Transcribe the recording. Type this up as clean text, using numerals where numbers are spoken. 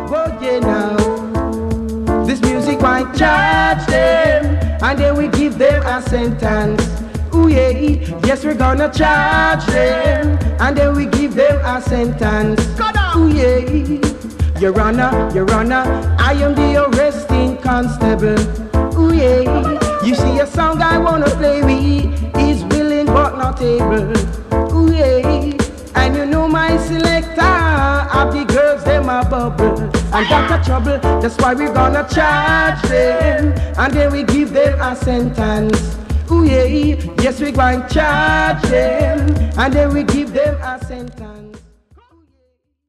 Oh yeah now, this music might charge them, and then we give them a sentence. Ooh yeah, yes we're gonna charge them, and then we give them a sentence. Ooh yeah, Your Honor, I am the arresting constable. Ooh yeah, you see a song I wanna play with, is willing but not able. Ooh yeah, and you know my selector, of the girls them a bubble, and got a trouble, that's why we're gonna charge them, and then we give them a sentence. Ooh yeah, yes we going to charge them, and then we give them a sentence.